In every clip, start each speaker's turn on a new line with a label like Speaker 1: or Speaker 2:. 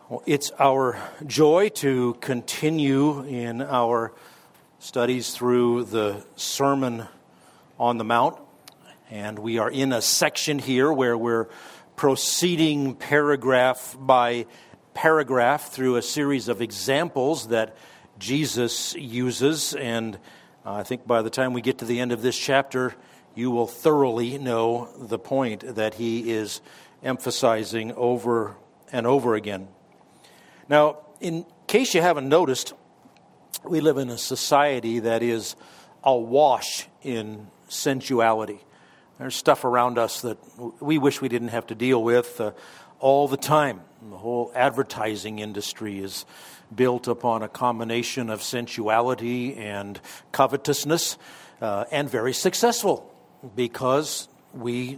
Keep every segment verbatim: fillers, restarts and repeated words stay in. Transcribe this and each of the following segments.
Speaker 1: Well, it's our joy to continue in our studies through the Sermon on the Mount. And we are in a section here where we're proceeding paragraph by paragraph through a series of examples that Jesus uses. And I think by the time we get to the end of this chapter, you will thoroughly know the point that he is emphasizing over and over again. Now, in case you haven't noticed, we live in a society that is awash in sensuality. There's stuff around us that we wish we didn't have to deal with uh, all the time. The whole advertising industry is built upon a combination of sensuality and covetousness, uh, and very successful because we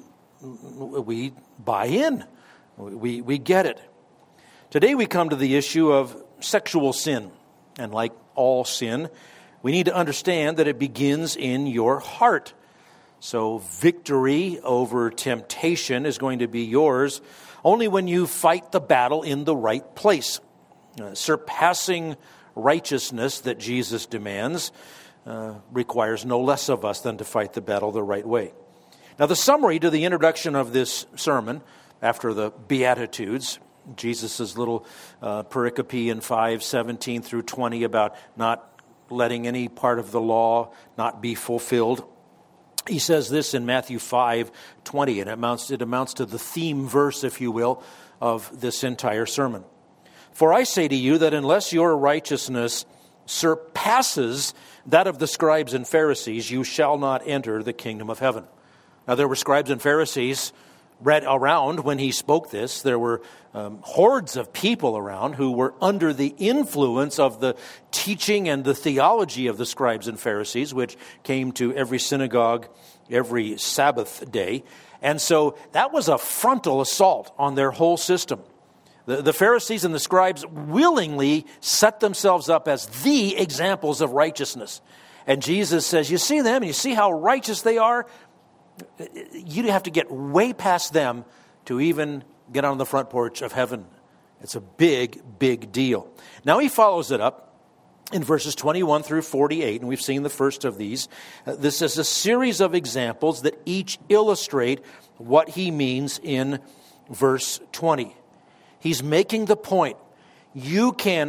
Speaker 1: we buy in, we we get it. Today we come to the issue of sexual sin, and like all sin, we need to understand that it begins in your heart. So victory over temptation is going to be yours only when you fight the battle in the right place. Uh, surpassing righteousness that Jesus demands uh, requires no less of us than to fight the battle the right way. Now, the summary to the introduction of this sermon, after the Beatitudes, Jesus' little uh, pericope in five seventeen through twenty about not letting any part of the law not be fulfilled. He says this in Matthew five twenty, and it amounts, it amounts to the theme verse, if you will, of this entire sermon. For I say to you that unless your righteousness surpasses that of the scribes and Pharisees, you shall not enter the kingdom of heaven. Now, there were scribes and Pharisees read around when he spoke this. There were um, hordes of people around who were under the influence of the teaching and the theology of the scribes and Pharisees, which came to every synagogue every Sabbath day. And so that was a frontal assault on their whole system. The, the Pharisees and the scribes willingly set themselves up as the examples of righteousness. And Jesus says, you see them and you see how righteous they are? You have to get way past them to even get on the front porch of heaven. It's a big, big deal. Now he follows it up in verses twenty-one through forty-eight, and we've seen the first of these. Uh, this is a series of examples that each illustrate what he means in verse twenty. He's making the point, you can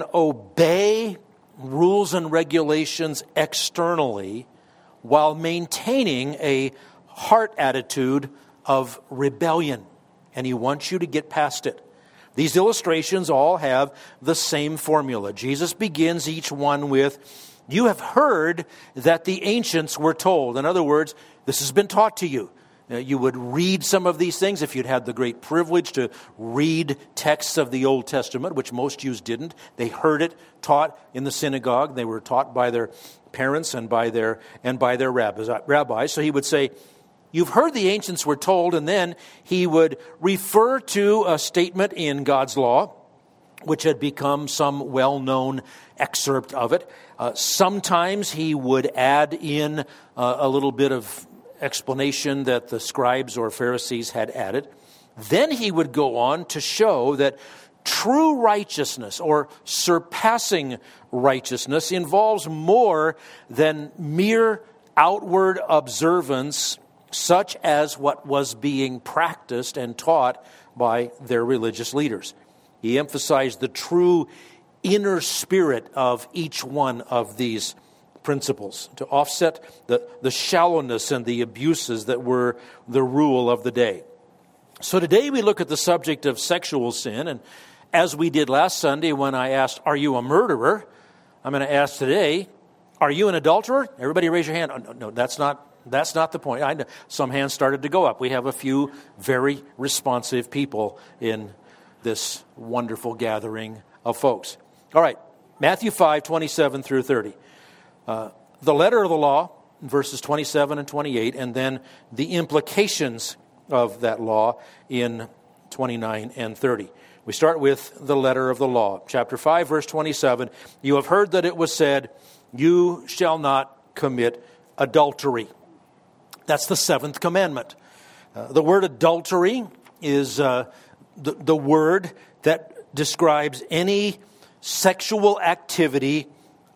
Speaker 1: obey rules and regulations externally while maintaining a heart attitude of rebellion, and he wants you to get past it. These illustrations all have the same formula. Jesus begins each one with, you have heard that the ancients were told. In other words, this has been taught to you. Now, you would read some of these things if you'd had the great privilege to read texts of the Old Testament, which most Jews didn't. They heard it taught in the synagogue. They were taught by their parents and by their and by their rabbis. So he would say, you've heard the ancients were told, and then he would refer to a statement in God's law, which had become some well-known excerpt of it. Uh, sometimes he would add in uh, a little bit of explanation that the scribes or Pharisees had added. Then he would go on to show that true righteousness or surpassing righteousness involves more than mere outward observance, such as what was being practiced and taught by their religious leaders. He emphasized the true inner spirit of each one of these principles to offset the, the shallowness and the abuses that were the rule of the day. So today we look at the subject of sexual sin, and as we did last Sunday when I asked, are you a murderer? I'm going to ask today, are you an adulterer? Everybody raise your hand. Oh, no, no, that's not That's not the point. I know some hands started to go up. We have a few very responsive people in this wonderful gathering of folks. All right, Matthew five, twenty-seven through thirty. Uh, the letter of the law, verses twenty-seven and twenty-eight, and then the implications of that law in twenty-nine and thirty. We start with the letter of the law. Chapter five, verse twenty-seven. You have heard that it was said, you shall not commit adultery. That's the seventh commandment. Uh, the word adultery is uh, the, the word that describes any sexual activity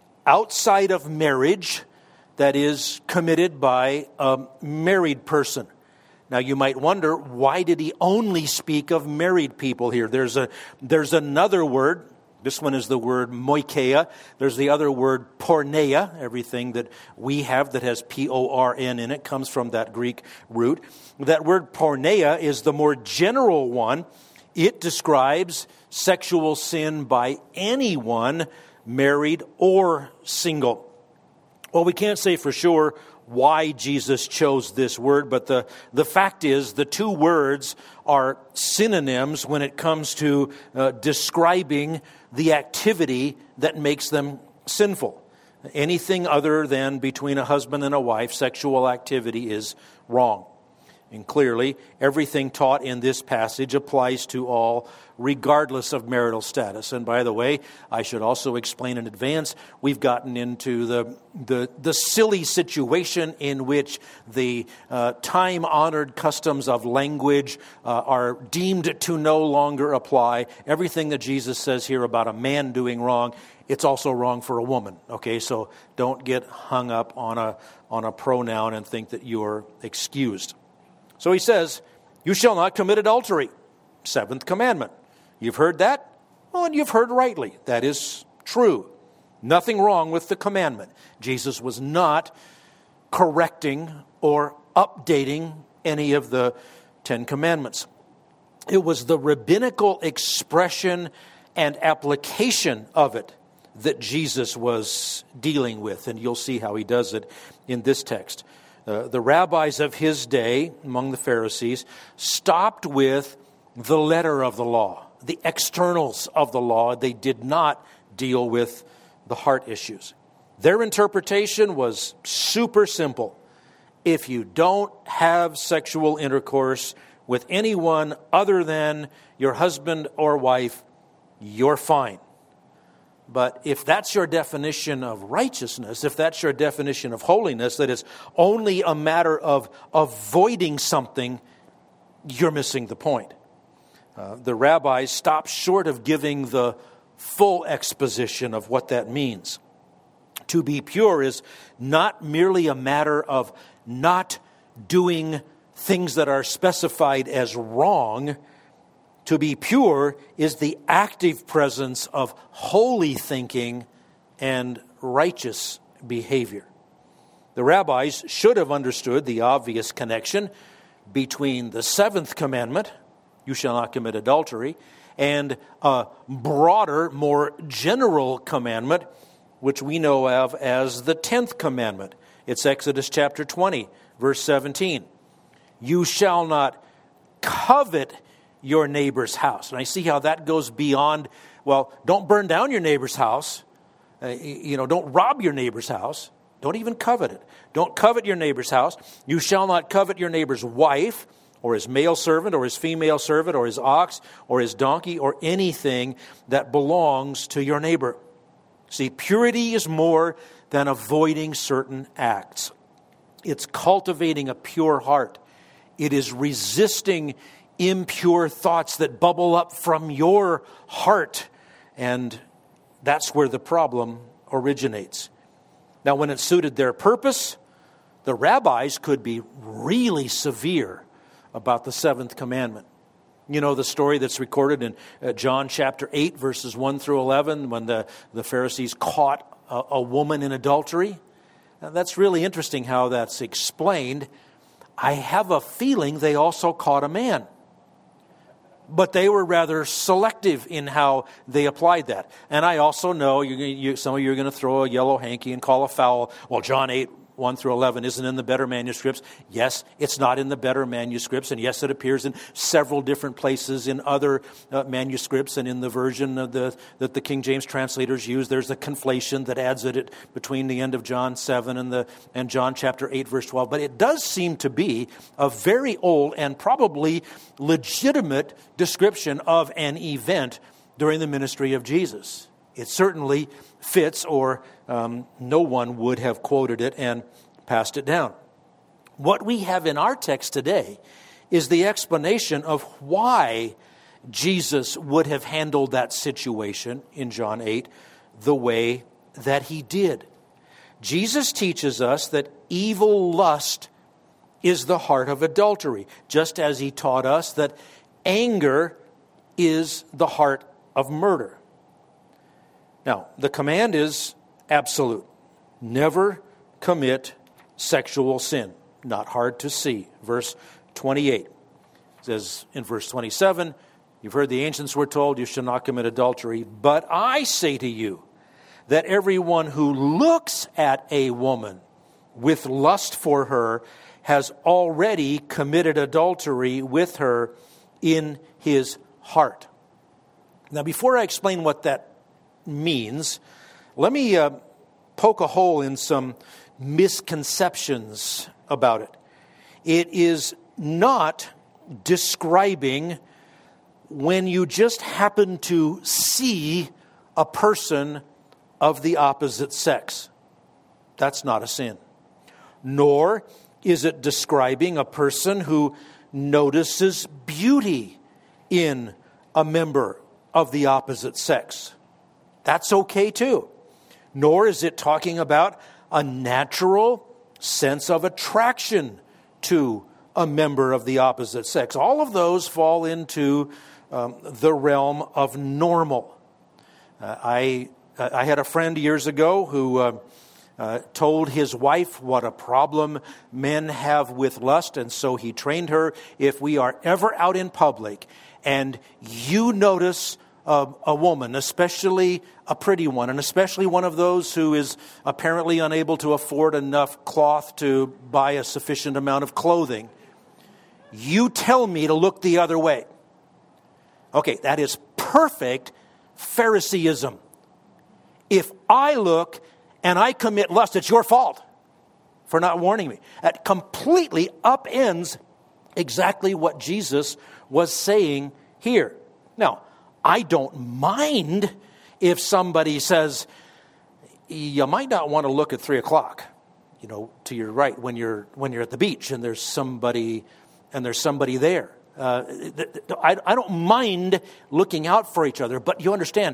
Speaker 1: outside of marriage that is committed by a married person. Now, you might wonder, why did he only speak of married people here? There's a there's another word. This one is the word moikeia. There's the other word porneia. Everything that we have that has P O R N in it comes from that Greek root. That word porneia is the more general one. It describes sexual sin by anyone, married or single. Well, we can't say for sure why Jesus chose this word, but the, the fact is the two words are synonyms when it comes to uh, describing the activity that makes them sinful. Anything other than between a husband and a wife, sexual activity is wrong. And clearly, everything taught in this passage applies to all, regardless of marital status. And by the way, I should also explain in advance, we've gotten into the the, the silly situation in which the uh, time-honored customs of language uh, are deemed to no longer apply. Everything that Jesus says here about a man doing wrong, it's also wrong for a woman. Okay, so don't get hung up on a on a pronoun and think that you're excused. So he says, you shall not commit adultery. Seventh commandment. You've heard that? Well, and you've heard rightly. That is true. Nothing wrong with the commandment. Jesus was not correcting or updating any of the Ten Commandments. It was the rabbinical expression and application of it that Jesus was dealing with. And you'll see how he does it in this text. Uh, the rabbis of his day, among the Pharisees, stopped with the letter of the law, the externals of the law. They did not deal with the heart issues. Their interpretation was super simple. If you don't have sexual intercourse with anyone other than your husband or wife, you're fine. But if that's your definition of righteousness, if that's your definition of holiness, that it's only a matter of avoiding something, you're missing the point. Uh, the rabbis stopped short of giving the full exposition of what that means. To be pure is not merely a matter of not doing things that are specified as wrong. To be pure is the active presence of holy thinking and righteous behavior. The rabbis should have understood the obvious connection between the seventh commandment, you shall not commit adultery, and a broader, more general commandment, which we know of as the tenth commandment. It's Exodus chapter twenty, verse seventeen. You shall not covet your neighbor's house. And I see how that goes beyond, well, don't burn down your neighbor's house. Uh, you know, don't rob your neighbor's house. Don't even covet it. Don't covet your neighbor's house. You shall not covet your neighbor's wife, or his male servant, or his female servant, or his ox, or his donkey, or anything that belongs to your neighbor. See, purity is more than avoiding certain acts. It's cultivating a pure heart. It is resisting impure thoughts that bubble up from your heart. And that's where the problem originates. Now, when it suited their purpose, the rabbis could be really severe about the seventh commandment. You know the story that's recorded in uh, John chapter eight, verses one through eleven, when the, the Pharisees caught a, a woman in adultery. Now, that's really interesting how that's explained. I have a feeling they also caught a man. But they were rather selective in how they applied that. And I also know you, you, some of you are going to throw a yellow hanky and call a foul. Well, John eight, one through eleven isn't in the better manuscripts. Yes, it's not in the better manuscripts. And yes, it appears in several different places in other uh, manuscripts. And in the version of the, that the King James translators use, there's a conflation that adds it between the end of John seven and, the, and John chapter eight, verse twelve. But it does seem to be a very old and probably legitimate description of an event during the ministry of Jesus. It certainly fits, or um, no one would have quoted it and passed it down. What we have in our text today is the explanation of why Jesus would have handled that situation in John eight the way that he did. Jesus teaches us that evil lust is the heart of adultery, just as he taught us that anger is the heart of murder. Now, the command is absolute. Never commit sexual sin. Not hard to see. Verse twenty-eight says in verse twenty-seven, you've heard the ancients were told you shall not commit adultery, but I say to you that everyone who looks at a woman with lust for her has already committed adultery with her in his heart. Now, before I explain what that means, let me uh, poke a hole in some misconceptions about it. It is not describing when you just happen to see a person of the opposite sex. That's not a sin. Nor is it describing a person who notices beauty in a member of the opposite sex. That's okay too. Nor is it talking about a natural sense of attraction to a member of the opposite sex. All of those fall into um, the realm of normal. Uh, I I had a friend years ago who uh, uh, told his wife what a problem men have with lust, and so he trained her, if we are ever out in public and you notice a, a woman, especially a pretty one, and especially one of those who is apparently unable to afford enough cloth to buy a sufficient amount of clothing, you tell me to look the other way. Okay, that is perfect Phariseeism. If I look and I commit lust, it's your fault for not warning me. That completely upends exactly what Jesus was saying here. Now, I don't mind if somebody says, you might not want to look at three o'clock, you know, to your right when you're when you're at the beach and there's somebody and there's somebody there. Uh, I, I don't mind looking out for each other, but you understand,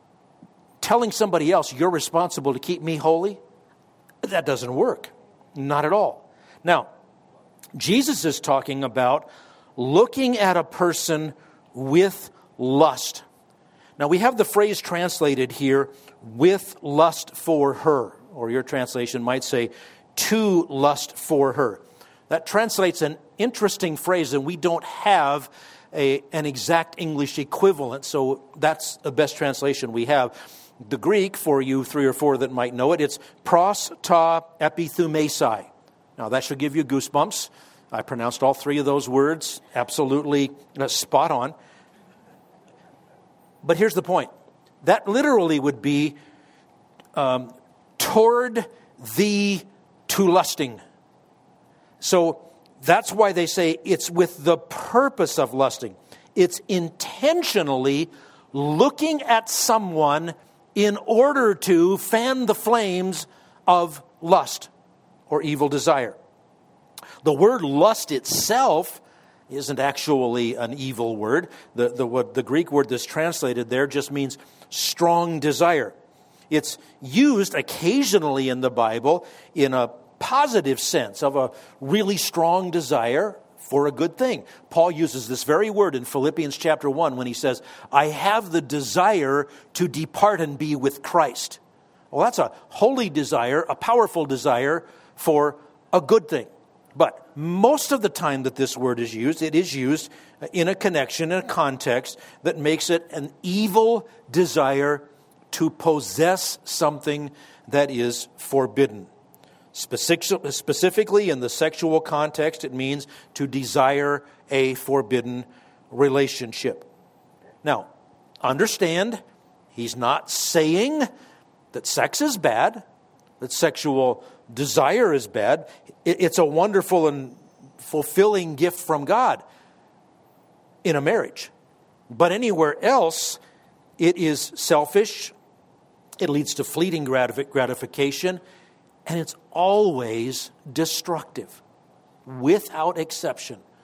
Speaker 1: telling somebody else you're responsible to keep me holy, that doesn't work. Not at all. Now, Jesus is talking about looking at a person with lust. Now, we have the phrase translated here, with lust for her, or your translation might say, to lust for her. That translates an interesting phrase, and we don't have a, an exact English equivalent, so that's the best translation we have. The Greek, for you three or four that might know it, it's pros ta epithumesai. Now, that should give you goosebumps. I pronounced all three of those words absolutely uh, spot on. But here's the point. That literally would be um, toward thee to lusting. So that's why they say it's with the purpose of lusting. It's intentionally looking at someone in order to fan the flames of lust or evil desire. The word lust itself isn't actually an evil word. The, the, what, the Greek word that's translated there just means strong desire. It's used occasionally in the Bible in a positive sense of a really strong desire for a good thing. Paul uses this very word in Philippians chapter one when he says, I have the desire to depart and be with Christ. Well, that's a holy desire, a powerful desire for a good thing. But most of the time that this word is used, it is used in a connection, in a context that makes it an evil desire to possess something that is forbidden. Specific, specifically in the sexual context, it means to desire a forbidden relationship. Now, understand, he's not saying that sex is bad, that sexual desire is bad. It's a wonderful and fulfilling gift from God in a marriage. But anywhere else, it is selfish, it leads to fleeting gratification, and it's always destructive, without exception.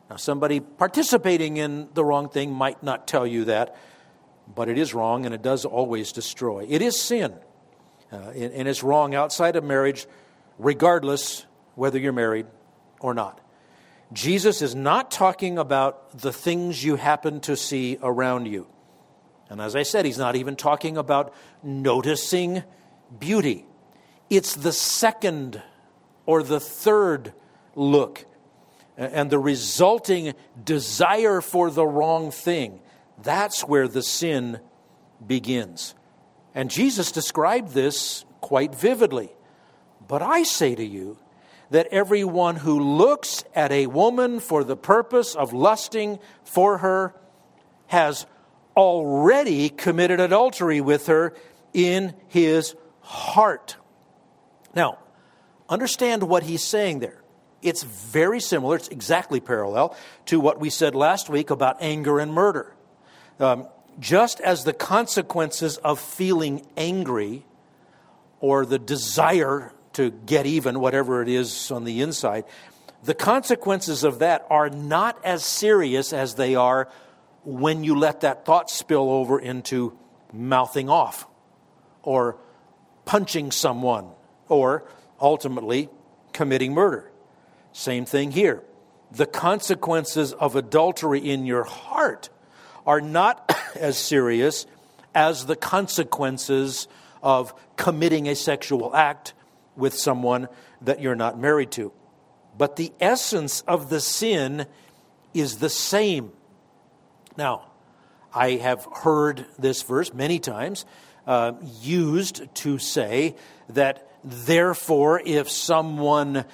Speaker 1: Now, somebody participating in the wrong thing might not tell you that, but it is wrong, and it does always destroy. It is sin, uh, and, and it's wrong outside of marriage, regardless whether you're married or not. Jesus is not talking about the things you happen to see around you. And as I said, he's not even talking about noticing beauty. It's the second or the third look and the resulting desire for the wrong thing. That's where the sin begins. And Jesus described this quite vividly. But I say to you that everyone who looks at a woman for the purpose of lusting for her has already committed adultery with her in his heart. Now, understand what he's saying there. It's very similar, it's exactly parallel to what we said last week about anger and murder. Um, just as the consequences of feeling angry or the desire to get even, whatever it is on the inside, the consequences of that are not as serious as they are when you let that thought spill over into mouthing off or punching someone or ultimately committing murder. Same thing here. The consequences of adultery in your heart are not as serious as the consequences of committing a sexual act with someone that you're not married to. But the essence of the sin is the same. Now, I have heard this verse many times uh, used to say that therefore if someone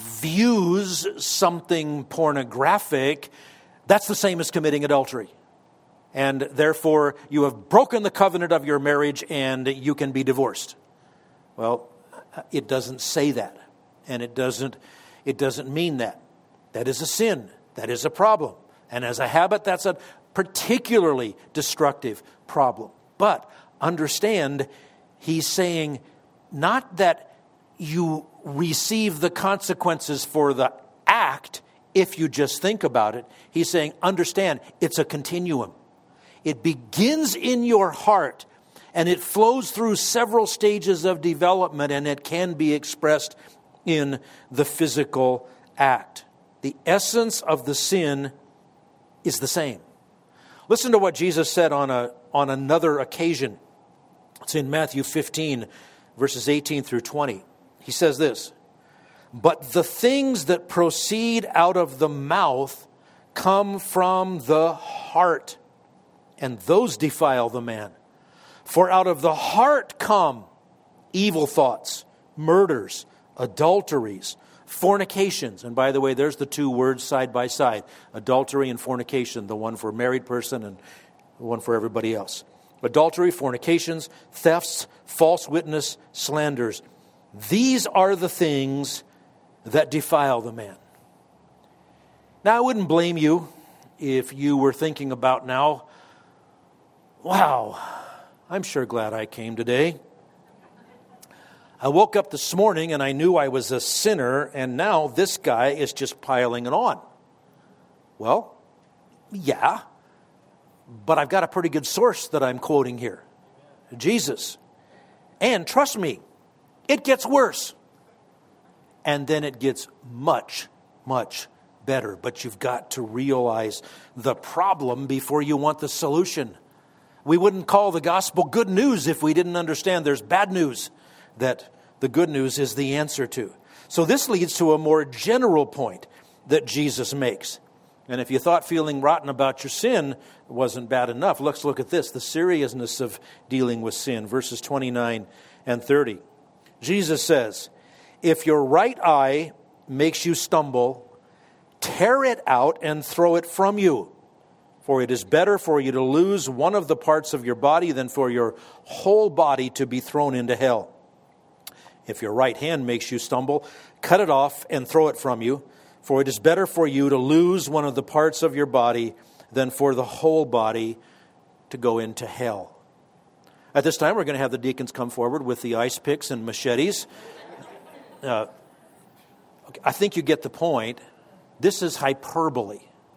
Speaker 1: views something pornographic, that's the same as committing adultery. And therefore you have broken the covenant of your marriage and you can be divorced. Well, it doesn't say that. And it doesn't, it doesn't mean that. That is a sin. That is a problem. And as a habit, that's a particularly destructive problem. But understand, he's saying not that you receive the consequences for the act if you just think about it. He's saying, understand, it's a continuum. It begins in your heart, and it flows through several stages of development, and it can be expressed in the physical act. The essence of the sin is the same. Listen to what Jesus said on a on another occasion. It's in Matthew fifteen, verses eighteen through twenty. He says this, "But the things that proceed out of the mouth come from the heart, and those defile the man. For out of the heart come evil thoughts, murders, adulteries, fornications." And by the way, there's the two words side by side. Adultery and fornication, the one for a married person and the one for everybody else. Adultery, fornications, thefts, false witness, slanders. These are the things that defile the man. Now, I wouldn't blame you if you were thinking about now, wow, I'm sure glad I came today. I woke up this morning and I knew I was a sinner, and now this guy is just piling it on. Well, yeah, but I've got a pretty good source that I'm quoting here. Jesus. And trust me, it gets worse. And then it gets much, much better. But you've got to realize the problem before you want the solution. We wouldn't call the gospel good news if we didn't understand there's bad news that the good news is the answer to. So this leads to a more general point that Jesus makes. And if you thought feeling rotten about your sin wasn't bad enough, let's look at this, the seriousness of dealing with sin, verses twenty-nine and thirty. Jesus says, "If your right eye makes you stumble, tear it out and throw it from you. For it is better for you to lose one of the parts of your body than for your whole body to be thrown into hell. If your right hand makes you stumble, cut it off and throw it from you. For it is better for you to lose one of the parts of your body than for the whole body to go into hell." At this time, we're going to have the deacons come forward with the ice picks and machetes. Uh, okay, I think you get the point. This is hyperbole.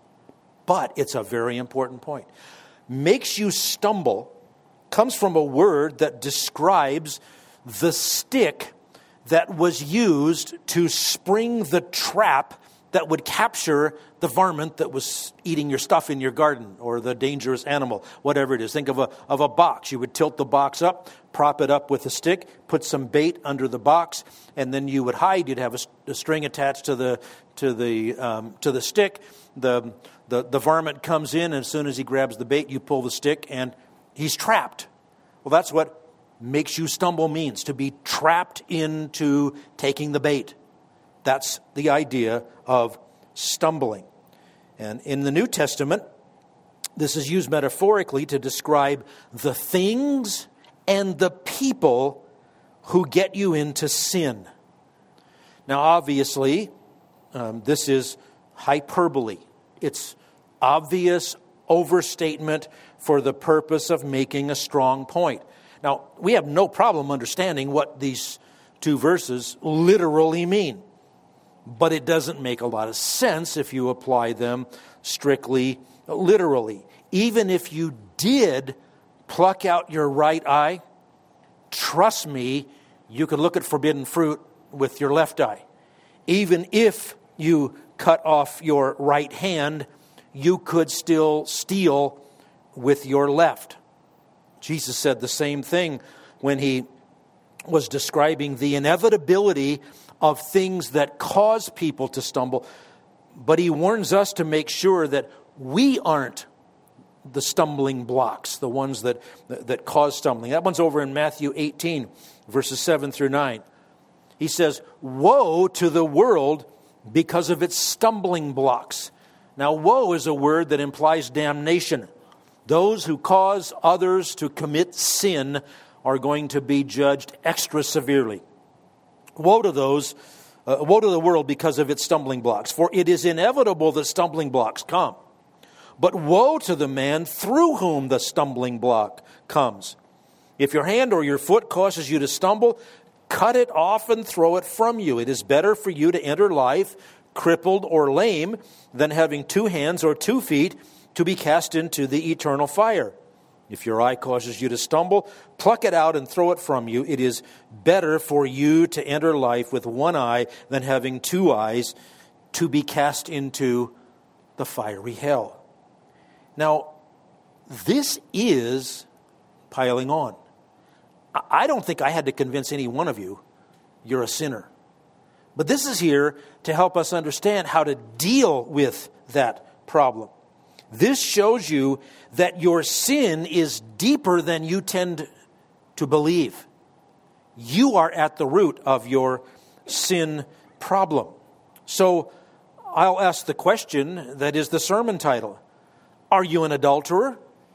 Speaker 1: but it's a very important point. Makes you stumble comes from a word that describes the stick that was used to spring the trap that would capture the varmint that was eating your stuff in your garden, or the dangerous animal, whatever it is. Think of a of a box. You would tilt the box up, prop it up with a stick, put some bait under the box, and then you would hide. You'd have a, a string attached to the to the um, to the stick. The, the the varmint comes in, and as soon as he grabs the bait, you pull the stick, and he's trapped. Well, that's what makes you stumble means, to be trapped into taking the bait. That's the idea of stumbling. And in the New Testament, this is used metaphorically to describe the things and the people who get you into sin. Now, obviously, um, this is hyperbole. It's obvious overstatement for the purpose of making a strong point. Now, we have no problem understanding what these two verses literally mean. But it doesn't make a lot of sense if you apply them strictly literally. Even if you did pluck out your right eye, trust me, you could look at forbidden fruit with your left eye. Even if you cut off your right hand, you could still steal with your left. Jesus said the same thing when he was describing the inevitability of things that cause people to stumble. But he warns us to make sure that we aren't the stumbling blocks, the ones that, that cause stumbling. That one's over in Matthew eighteen, verses seven through nine. He says, "Woe to the world because of its stumbling blocks." Now, woe is a word that implies damnation. Those who cause others to commit sin are going to be judged extra severely. Woe to those, uh, woe to the world because of its stumbling blocks. For it is inevitable that stumbling blocks come. But woe to the man through whom the stumbling block comes. If your hand or your foot causes you to stumble, cut it off and throw it from you. It is better for you to enter life crippled or lame than having two hands or two feet to be cast into the eternal fire. If your eye causes you to stumble, pluck it out and throw it from you. It is better for you to enter life with one eye than having two eyes to be cast into the fiery hell. Now, this is piling on. I don't think I had to convince any one of you you're a sinner. But this is here to help us understand how to deal with that problem. This shows you that your sin is deeper than you tend to believe. You are at the root of your sin problem. So I'll ask the question that is the sermon title. Are you an adulterer?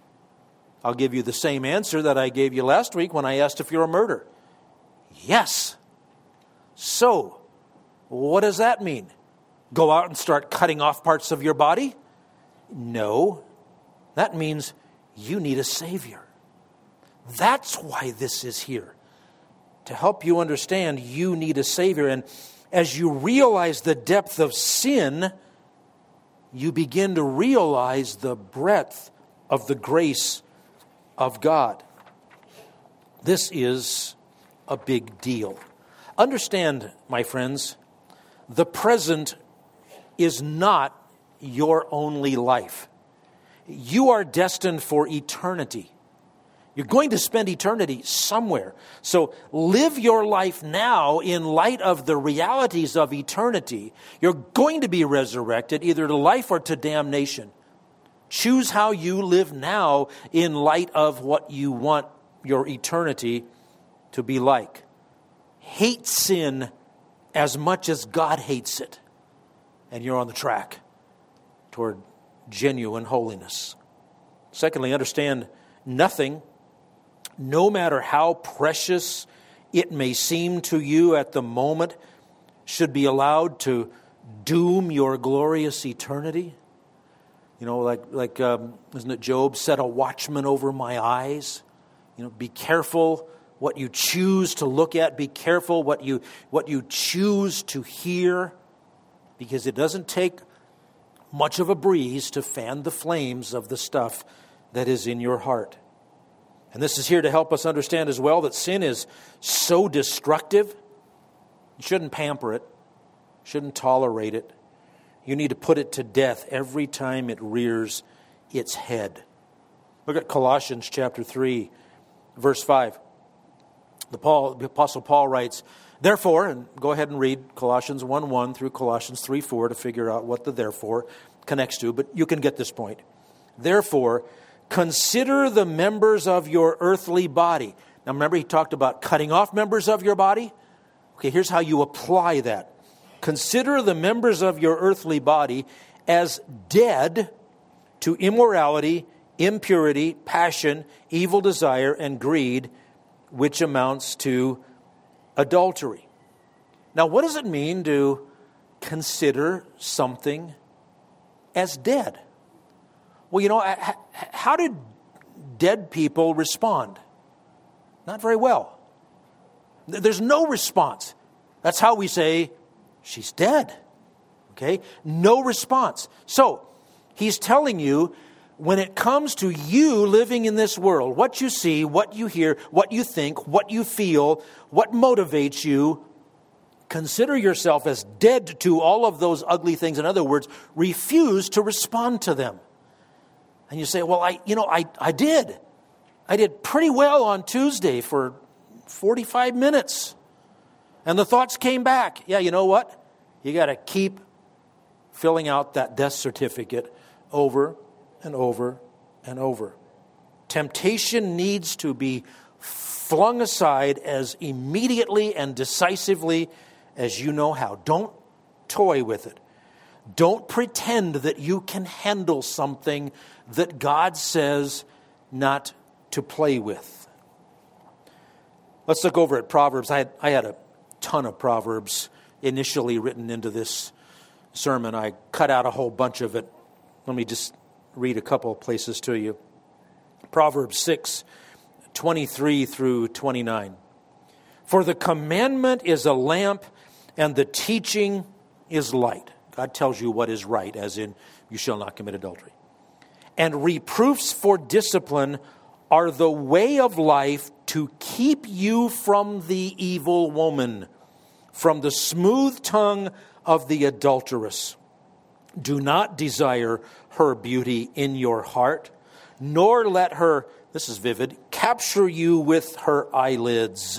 Speaker 1: I'll give you the same answer that I gave you last week when I asked if you're a murderer. Yes. So, what does that mean? Go out and start cutting off parts of your body? No, that means you need a Savior. That's why this is here. To help you understand you need a Savior. And as you realize the depth of sin, you begin to realize the breadth of the grace of God. This is a big deal. Understand, my friends, the present is not your only life. You are destined for eternity. You're going to spend eternity somewhere. So live your life now in light of the realities of eternity. You're going to be resurrected either to life or to damnation. Choose how you live now in light of what you want your eternity to be like. Hate sin as much as God hates it, and you're on the track toward genuine holiness. Secondly, understand nothing, no matter how precious it may seem to you at the moment, should be allowed to doom your glorious eternity. You know, like, like um, isn't it Job, set a watchman over my eyes? You know, be careful what you choose to look at. Be careful what you what you choose to hear, because it doesn't take much of a breeze to fan the flames of the stuff that is in your heart. And this is here to help us understand as well that sin is so destructive. You shouldn't pamper it. Shouldn't tolerate it. You need to put it to death every time it rears its head. Look at Colossians chapter three, verse five. The, Paul, the Apostle Paul writes, therefore, and go ahead and read Colossians one one through Colossians three four to figure out what the therefore connects to, but you can get this point. Therefore, consider the members of your earthly body. Now remember, he talked about cutting off members of your body. Okay, here's how you apply that. Consider the members of your earthly body as dead to immorality, impurity, passion, evil desire, and greed, which amounts to adultery. Now, what does it mean to consider something as dead? Well, you know, how did dead people respond? Not very well. There's no response. That's how we say, she's dead. Okay? No response. So, he's telling you, when it comes to you living in this world, what you see, what you hear, what you think, what you feel, what motivates you, consider yourself as dead to all of those ugly things. In other words, refuse to respond to them. And you say, well, I, you know, I, I did. I did pretty well on Tuesday for forty-five minutes. And the thoughts came back. Yeah, you know what? You got to keep filling out that death certificate over and over and over. Temptation needs to be flung aside as immediately and decisively as you know how. Don't toy with it. Don't pretend that you can handle something that God says not to play with. Let's look over at Proverbs. I had, I had a ton of Proverbs initially written into this sermon. I cut out a whole bunch of it. Let me just read a couple of places to you. Proverbs six, twenty-three through twenty-nine. For the commandment is a lamp, and the teaching is light. God tells you what is right, as in, you shall not commit adultery. And reproofs for discipline are the way of life to keep you from the evil woman, from the smooth tongue of the adulteress. Do not desire her beauty in your heart, nor let her, this is vivid, capture you with her eyelids.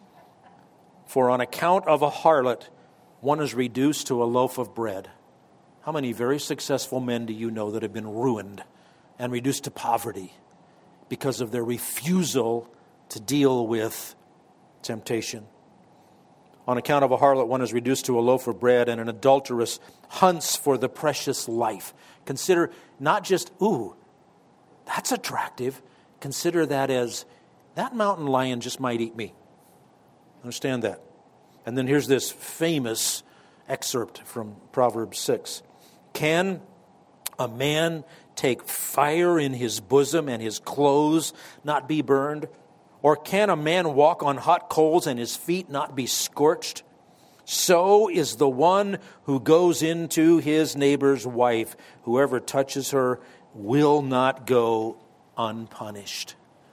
Speaker 1: For on account of a harlot, one is reduced to a loaf of bread. How many very successful men do you know that have been ruined and reduced to poverty because of their refusal to deal with temptation? On account of a harlot, one is reduced to a loaf of bread, and an adulteress hunts for the precious life. Consider not just, ooh, that's attractive. Consider that as, that mountain lion just might eat me. Understand that. And then here's this famous excerpt from Proverbs six. Can a man take fire in his bosom and his clothes not be burned? Or can a man walk on hot coals and his feet not be scorched? So is the one who goes into his neighbor's wife. Whoever touches her will not go unpunished.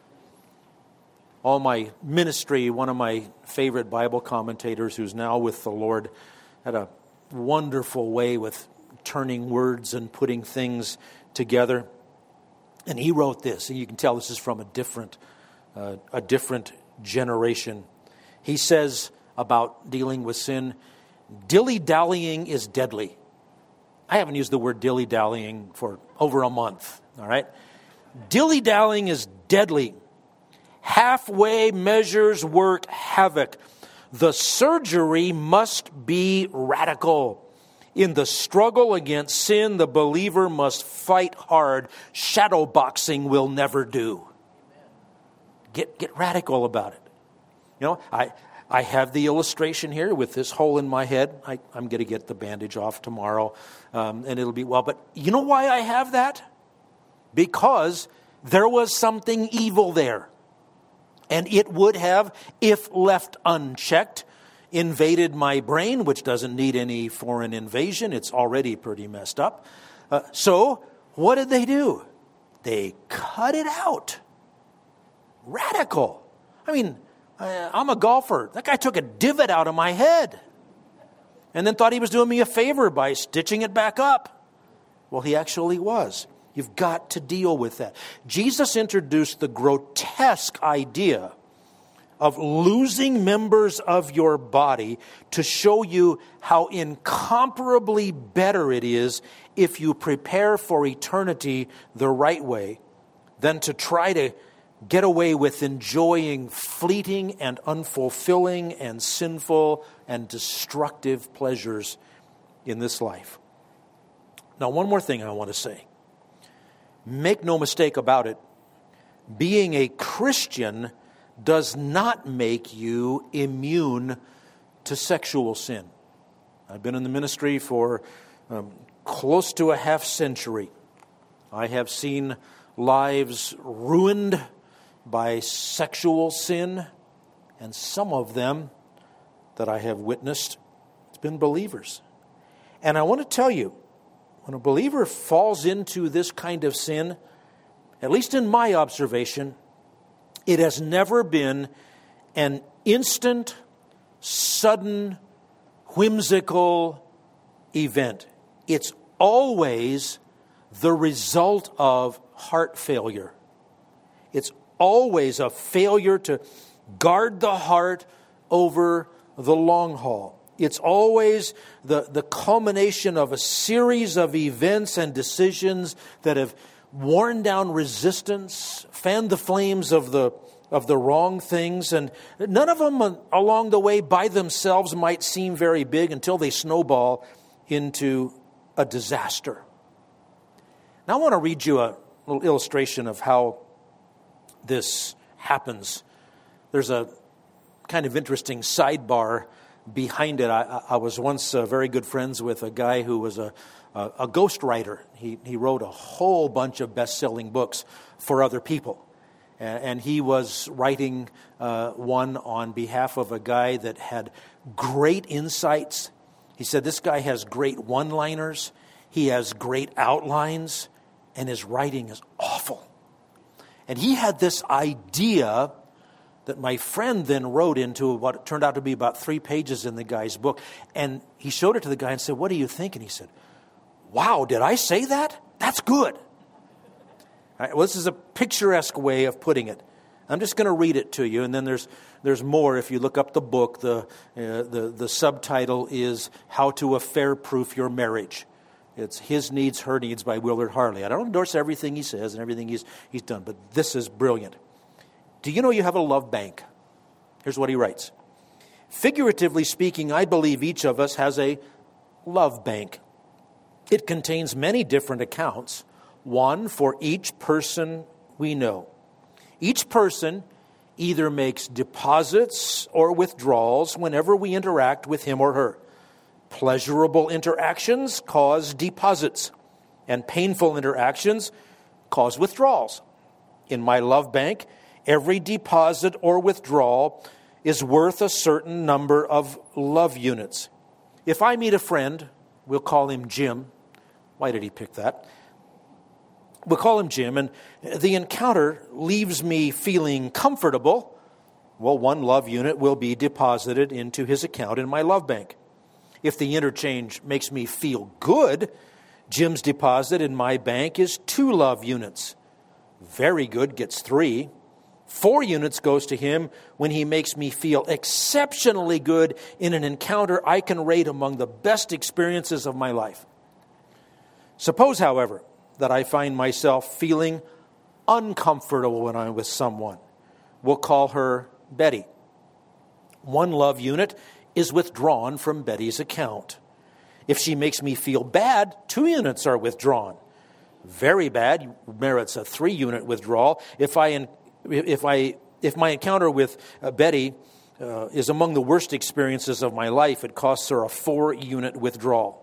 Speaker 1: All my ministry, one of my favorite Bible commentators who's now with the Lord, had a wonderful way with turning words and putting things together. And he wrote this, and you can tell this is from a different Uh, a different generation. He says about dealing with sin, dilly-dallying is deadly. I haven't used the word dilly-dallying for over a month, all right? Dilly-dallying is deadly. Halfway measures work havoc. The surgery must be radical. In the struggle against sin, the believer must fight hard. Shadow boxing will never do. Get get radical about it. You know, I I have the illustration here with this hole in my head. I, I'm going to get the bandage off tomorrow, um, and it'll be well. But you know why I have that? Because there was something evil there. And it would have, if left unchecked, invaded my brain, which doesn't need any foreign invasion. It's already pretty messed up. Uh, so, what did they do? They cut it out. Radical. I mean, I, I'm a golfer. That guy took a divot out of my head and then thought he was doing me a favor by stitching it back up. Well, he actually was. You've got to deal with that. Jesus introduced the grotesque idea of losing members of your body to show you how incomparably better it is if you prepare for eternity the right way than to try to get away with enjoying fleeting and unfulfilling and sinful and destructive pleasures in this life. Now, one more thing I want to say. Make no mistake about it. Being a Christian does not make you immune to sexual sin. I've been in the ministry for um, close to a half century. I have seen lives ruined by sexual sin, and some of them that I have witnessed, it's been believers. And I want to tell you, when a believer falls into this kind of sin, at least in my observation, it has never been an instant, sudden, whimsical event. It's always the result of heart failure. It's always a failure to guard the heart over the long haul. It's always the, the culmination of a series of events and decisions that have worn down resistance, fanned the flames of the of the wrong things, and none of them along the way by themselves might seem very big until they snowball into a disaster. Now I want to read you a little illustration of how this happens. There's a kind of interesting sidebar behind it. I, I was once uh, very good friends with a guy who was a, a, a ghostwriter. He, he wrote a whole bunch of best-selling books for other people. And, and he was writing uh, one on behalf of a guy that had great insights. He said, this guy has great one-liners. He has great outlines. And his writing is awful. And he had this idea that my friend then wrote into what turned out to be about three pages in the guy's book. And he showed it to the guy and said, what do you think? And he said, wow, did I say that? That's good. All right, well, this is a picturesque way of putting it. I'm just going to read it to you, and then there's there's more. If you look up the book, the uh, the the subtitle is How to Affair-Proof Your Marriage. It's His Needs, Her Needs by Willard Harley. I don't endorse everything he says and everything he's he's done, but this is brilliant. Do you know you have a love bank? Here's what he writes. Figuratively speaking, I believe each of us has a love bank. It contains many different accounts, one for each person we know. Each person either makes deposits or withdrawals whenever we interact with him or her. Pleasurable interactions cause deposits, and painful interactions cause withdrawals. In my love bank, every deposit or withdrawal is worth a certain number of love units. If I meet a friend, we'll call him Jim. Why did he pick that? We'll call him Jim, and the encounter leaves me feeling comfortable. Well, one love unit will be deposited into his account in my love bank. If the interchange makes me feel good, Jim's deposit in my bank is two love units. Very good gets three. Four units goes to him when he makes me feel exceptionally good in an encounter I can rate among the best experiences of my life. Suppose, however, that I find myself feeling uncomfortable when I'm with someone. We'll call her Betty. One love unit is withdrawn from Betty's account. If she makes me feel bad, two units are withdrawn. Very bad merits a three-unit withdrawal. If I if I if my encounter with uh, Betty uh, is among the worst experiences of my life, it costs her a four-unit withdrawal.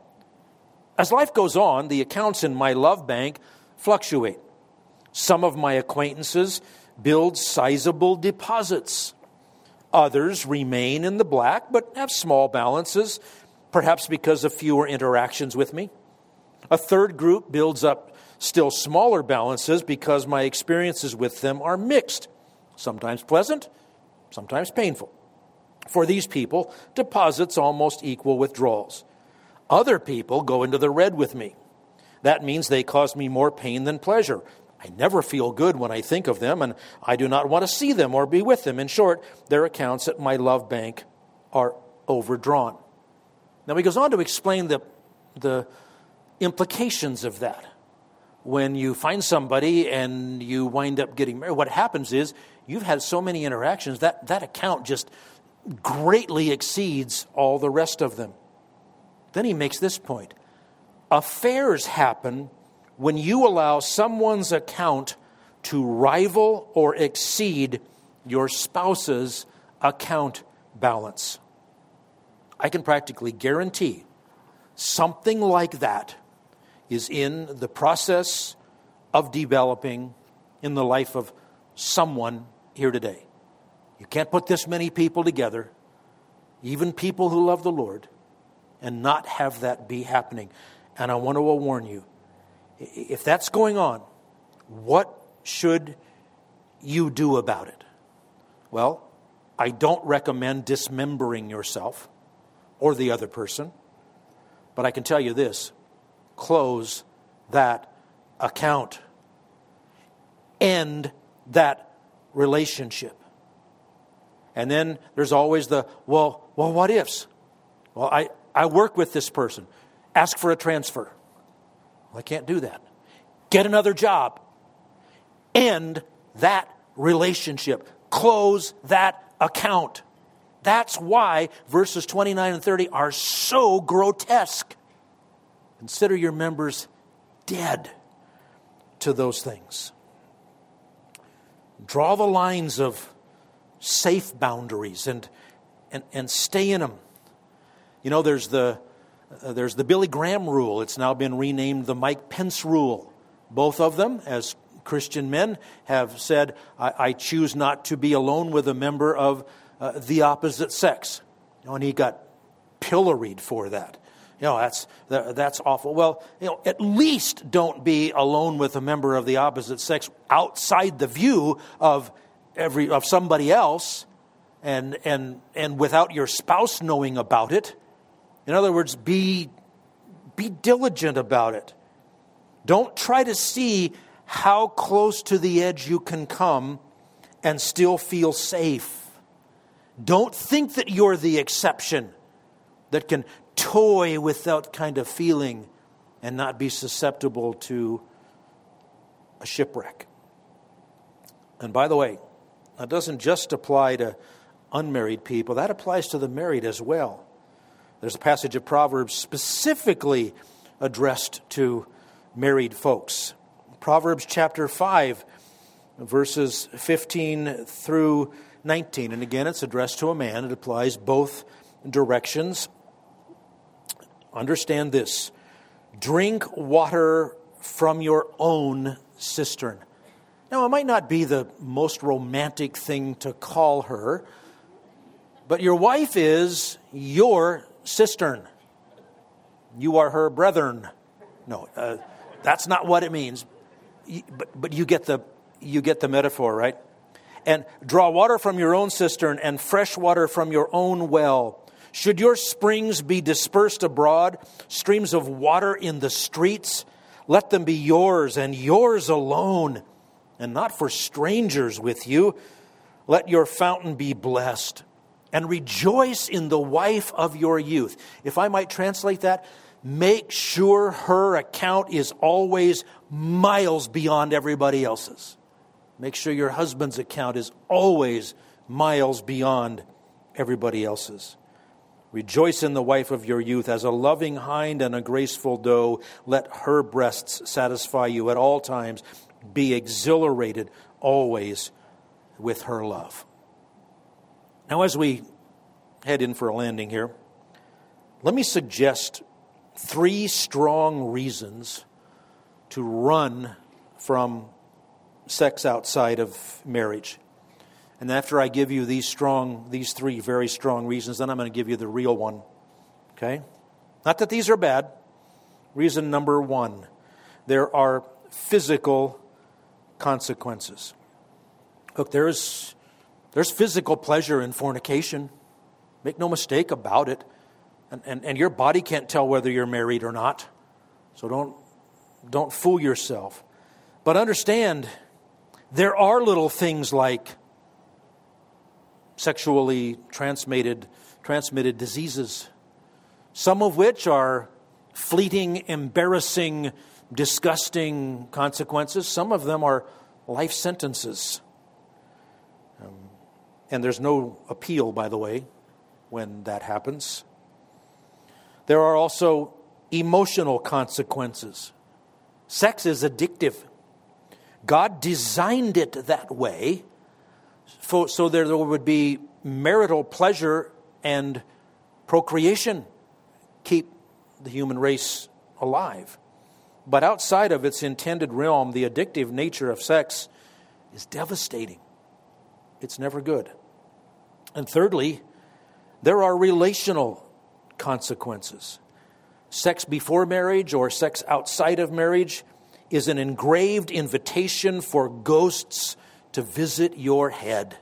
Speaker 1: As life goes on, the accounts in my love bank fluctuate. Some of my acquaintances build sizable deposits. Others remain in the black but have small balances, perhaps because of fewer interactions with me. A third group builds up still smaller balances because my experiences with them are mixed, sometimes pleasant, sometimes painful. For these people, deposits almost equal withdrawals. Other people go into the red with me. That means they cause me more pain than pleasure. I never feel good when I think of them, and I do not want to see them or be with them. In short, their accounts at my love bank are overdrawn. Now he goes on to explain the, the implications of that. When you find somebody and you wind up getting married, what happens is you've had so many interactions that that account just greatly exceeds all the rest of them. Then he makes this point. Affairs happen when you allow someone's account to rival or exceed your spouse's account balance. I can practically guarantee something like that is in the process of developing in the life of someone here today. You can't put this many people together, even people who love the Lord, and not have that be happening. And I want to warn you, if that's going on, what should you do about it? Well, I don't recommend dismembering yourself or the other person, but I can tell you this: close that account. End that relationship. And then there's always the, well, well, what ifs? Well, I, I work with this person. Ask for a transfer. Well, I can't do that. Get another job. End that relationship. Close that account. That's why verses twenty-nine and thirty are so grotesque. Consider your members dead to those things. Draw the lines of safe boundaries and and, and stay in them. You know, there's the uh, there's the Billy Graham rule. It's now been renamed the Mike Pence rule. Both of them, as Christian men, have said, I, I choose not to be alone with a member of uh, the opposite sex. You know, and he got pilloried for that. You know, that's that's awful. Well, you know, at least don't be alone with a member of the opposite sex outside the view of every of somebody else, and and and without your spouse knowing about it. In other words, be be diligent about it. Don't try to see how close to the edge you can come and still feel safe. Don't think that you're the exception that can toy with that kind of feeling and not be susceptible to a shipwreck. And by the way, that doesn't just apply to unmarried people. That applies to the married as well. There's a passage of Proverbs specifically addressed to married folks. Proverbs chapter five, verses fifteen through nineteen. And again, it's addressed to a man. It applies both directions. Understand this. Drink water from your own cistern. Now, it might not be the most romantic thing to call her, but your wife is your cistern. You are her brethren. No, uh, that's not what it means. But, but you get the you get the metaphor, right? And draw water from your own cistern and fresh water from your own well. Should your springs be dispersed abroad, streams of water in the streets, let them be yours and yours alone, and not for strangers with you. Let your fountain be blessed, and rejoice in the wife of your youth. If I might translate that, make sure her account is always miles beyond everybody else's. Make sure your husband's account is always miles beyond everybody else's. Rejoice in the wife of your youth. As a loving hind and a graceful doe, let her breasts satisfy you at all times. Be exhilarated always with her love. Now, as we head in for a landing here, let me suggest three strong reasons to run from sex outside of marriage. And after I give you these strong, these three very strong reasons, then I'm going to give you the real one. Okay? Not that these are bad, Reason number one, there are physical consequences. Look, there's, there's physical pleasure in fornication. Make no mistake about it. And, and, and your body can't tell whether you're married or not. So don't, don't fool yourself. But understand, there are little things like sexually transmitted, transmitted diseases, some of which are fleeting, embarrassing, disgusting consequences. Some of them are life sentences. Um, and there's no appeal, by the way, when that happens. There are also emotional consequences. Sex is addictive. God designed it that way for, so there would be marital pleasure and procreation. Keep the human race alive. But outside of its intended realm, the addictive nature of sex is devastating. It's never good. And thirdly, there are relational consequences. Sex before marriage or sex outside of marriage is an engraved invitation for ghosts to visit your head.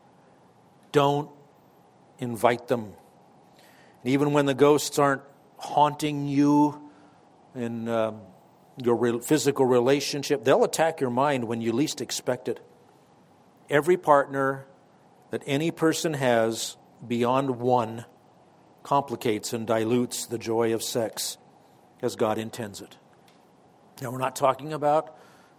Speaker 1: Don't invite them. And even when the ghosts aren't haunting you in um, your re- physical relationship, they'll attack your mind when you least expect it. Every partner that any person has beyond one complicates and dilutes the joy of sex as God intends it. Now, we're not talking about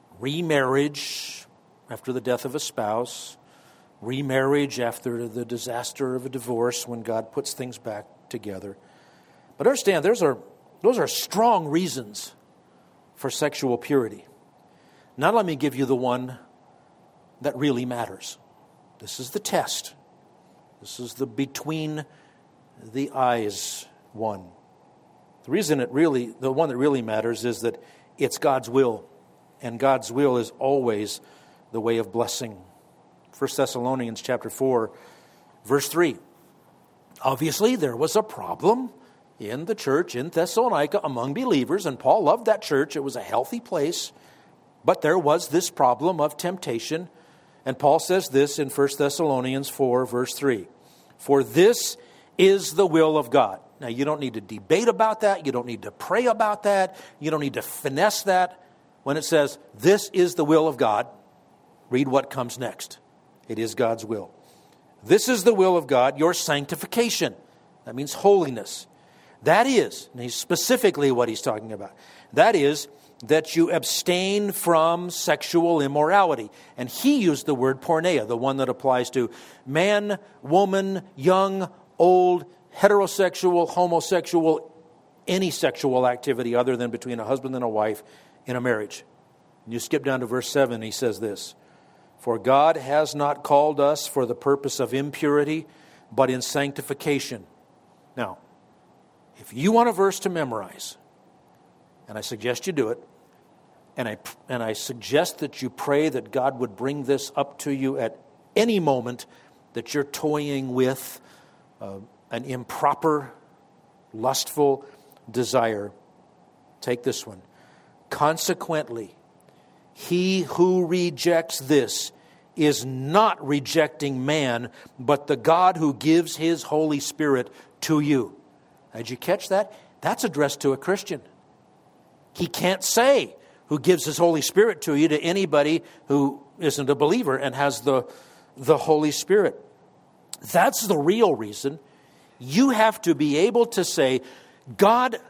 Speaker 1: remarriage after the death of a spouse, remarriage after the disaster of a divorce when God puts things back together. But understand, those are, those are strong reasons for sexual purity. Now let me give you the one that really matters. This is the test. This is the between the eyes one. The reason it really, the one that really matters is that it's God's will. And God's will is always the way of blessing. First Thessalonians chapter four, verse three. Obviously, there was a problem in the church in Thessalonica among believers, and Paul loved that church. It was a healthy place. But there was this problem of temptation. And Paul says this in First Thessalonians four, verse three. For this is the will of God. Now, you don't need to debate about that. You don't need to pray about that. You don't need to finesse that. When it says, this is the will of God, read what comes next. It is God's will. This is the will of God, your sanctification. That means holiness. That is, and he's specifically what he's talking about. That is, that you abstain from sexual immorality. And he used the word porneia, the one that applies to man, woman, young, old, heterosexual, homosexual, any sexual activity other than between a husband and a wife in a marriage. And you skip down to verse seven, he says this. For God has not called us for the purpose of impurity, but in sanctification. Now, if you want a verse to memorize, and I suggest you do it, and I and I suggest that you pray that God would bring this up to you at any moment that you're toying with uh, an improper, lustful desire. Take this one. Consequently, he who rejects this is not rejecting man, but the God who gives his Holy Spirit to you. Did you catch that? That's addressed to a Christian. He can't say who gives his Holy Spirit to you to anybody who isn't a believer and has the, the Holy Spirit. That's the real reason. You have to be able to say, God,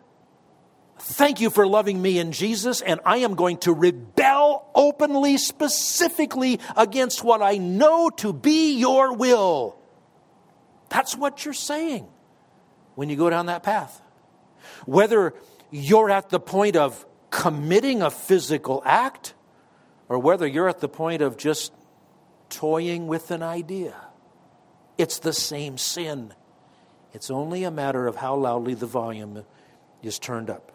Speaker 1: thank you for loving me in Jesus, and I am going to rebel openly, specifically against what I know to be your will. That's what you're saying when you go down that path. Whether you're at the point of committing a physical act, or whether you're at the point of just toying with an idea, it's the same sin. It's only a matter of how loudly the volume is turned up.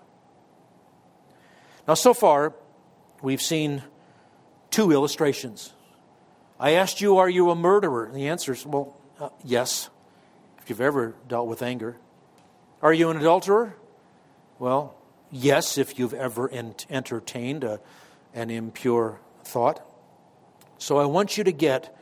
Speaker 1: Now, so far, we've seen two illustrations. I asked you, are you a murderer? And the answer is, well, uh, yes, if you've ever dealt with anger. Are you an adulterer? Well, Yes, if you've ever ent- entertained a, an impure thought. So I want you to get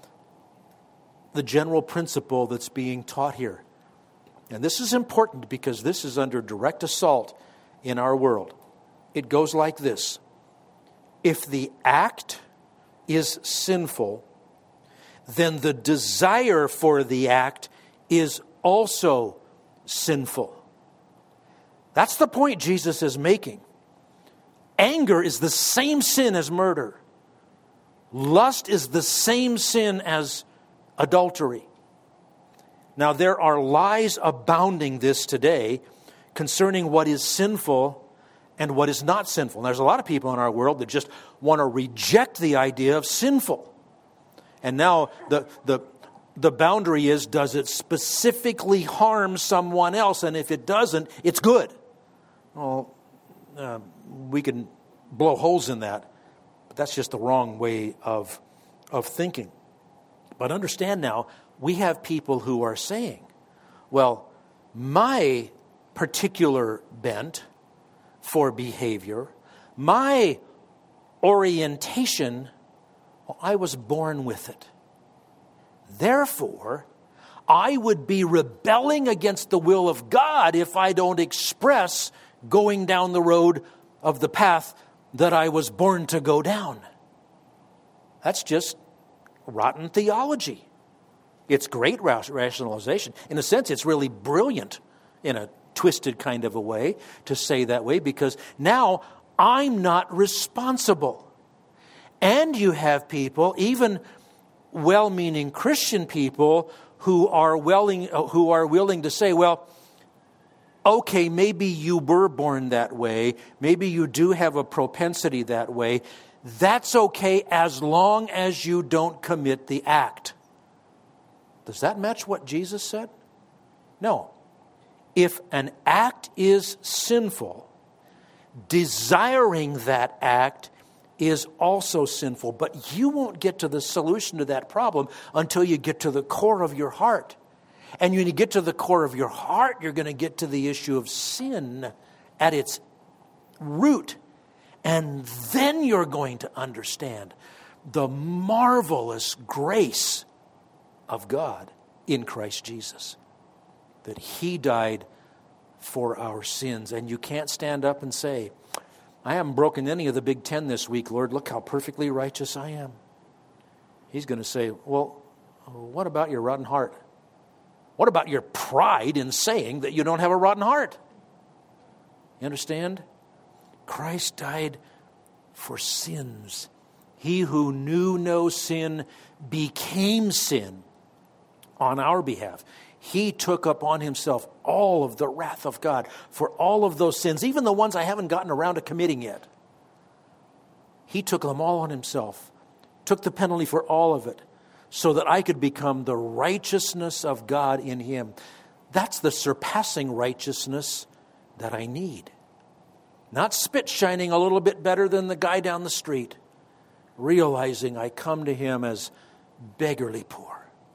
Speaker 1: the general principle that's being taught here. And this is important because this is under direct assault in our world. It goes like this. If the act is sinful, then the desire for the act is also sinful. That's the point Jesus is making. Anger is the same sin as murder. Lust is the same sin as adultery. Now, there are lies abounding this today concerning what is sinful and what is not sinful. And there's a lot of people in our world that just want to reject the idea of sinful. And now the the the boundary is, does it specifically harm someone else? And if it doesn't, it's good. Well, uh, we can blow holes in that, but that's just the wrong way of of thinking. But understand now, we have people who are saying, well, my particular bent for behavior, my orientation, well, I was born with it. Therefore, I would be rebelling against the will of God if I don't express going down the road of the path that I was born to go down. That's just rotten theology. It's great rationalization. In a sense, it's really brilliant in a twisted kind of a way to say that way, because now I'm not responsible. And you have people, even well-meaning Christian people, who are willing, who are willing to say, well, okay, maybe you were born that way. Maybe you do have a propensity that way. That's okay as long as you don't commit the act. Does that match what Jesus said? No. If an act is sinful, desiring that act is also sinful. But you won't get to the solution to that problem until you get to the core of your heart. And when you get to the core of your heart, you're going to get to the issue of sin at its root. And then you're going to understand the marvelous grace of God in Christ Jesus. That He died for our sins. And you can't stand up and say, I haven't broken any of the Big Ten this week, Lord. Look how perfectly righteous I am. He's going to say, well, what about your rotten heart? What about your pride in saying that you don't have a rotten heart? You understand? Christ died for sins. He who knew no sin became sin on our behalf. He took upon Himself all of the wrath of God for all of those sins, even the ones I haven't gotten around to committing yet. He took them all on Himself, took the penalty for all of it, so that I could become the righteousness of God in Him. That's the surpassing righteousness that I need. Not spit shining a little bit better than the guy down the street, realizing I come to Him as beggarly poor.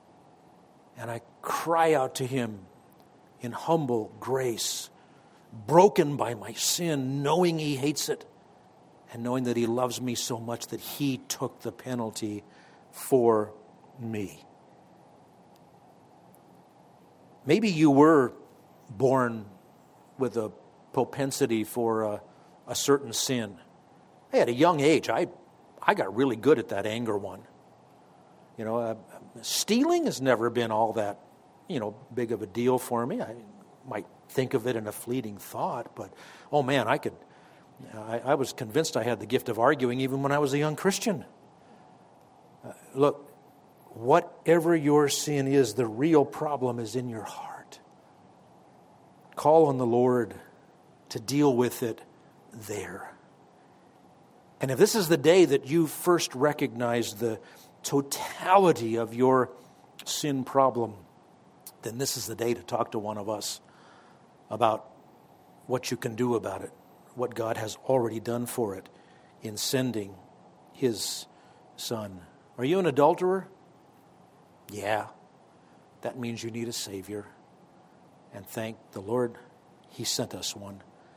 Speaker 1: And I cry out to Him in humble grace, broken by my sin, knowing He hates it, and knowing that He loves me so much that He took the penalty for me. Maybe you were born with a propensity for a, a certain sin. Hey, at a young age, I I got really good at that anger one. You know, uh, stealing has never been all that, you know, big of a deal for me. I might think of it in a fleeting thought, but, oh man, I could, I, I was convinced I had the gift of arguing even when I was a young Christian. Uh, look, whatever your sin is, the real problem is in your heart. Call on the Lord to deal with it there. And if this is the day that you first recognize the totality of your sin problem, then this is the day to talk to one of us about what you can do about it, what God has already done for it in sending His Son. Are you an adulterer? Yeah. That means you need a Savior. And thank the Lord, He sent us one.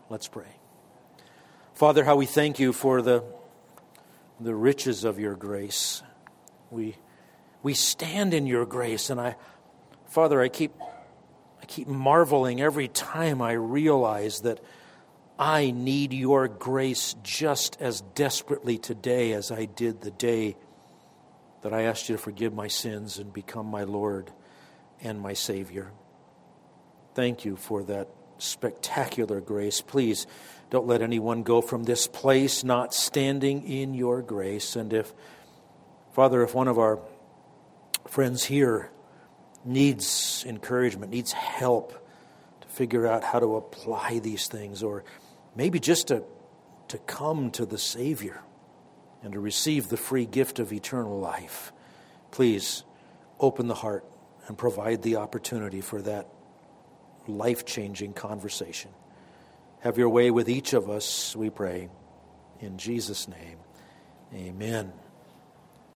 Speaker 1: Let's pray. Father, how we thank you for the, the riches of your grace. We we stand in your grace, and I, Father, I keep I keep marveling every time I realize that I need your grace just as desperately today as I did the day that I asked you to forgive my sins and become my Lord and my Savior. Thank you for that spectacular grace. Please don't let anyone go from this place not standing in your grace. And if, Father, if one of our friends here needs encouragement, needs help to figure out how to apply these things, or maybe just to, to come to the Savior and to receive the free gift of eternal life, please open the heart and provide the opportunity for that life-changing conversation. Have your way with each of us, we pray. In Jesus' name, amen.